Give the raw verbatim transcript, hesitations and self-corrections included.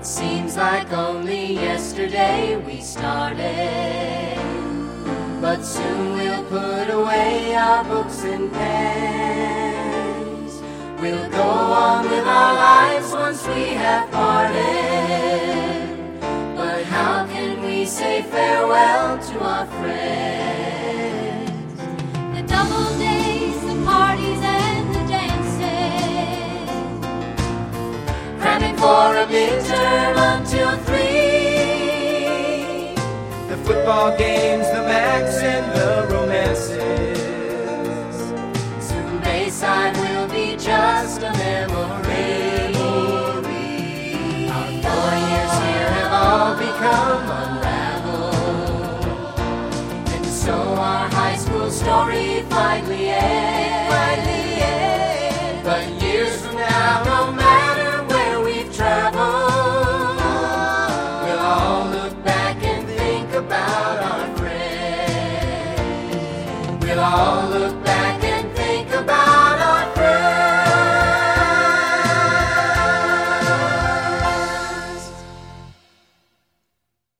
It seems like only yesterday we started, but soon we'll put away our books and pens. We'll go on with our lives once we have parted, but how can we say farewell to our friends? The double days, the parties and the dances, cramming for a midterm until three. The football games, the max and the romances. Soon Bayside will be just a memory. Our four years here have all become unraveled, and so our high school story finally ends. But years from now, no matter where we've traveled, we'll all look back and think about our friends. We'll all look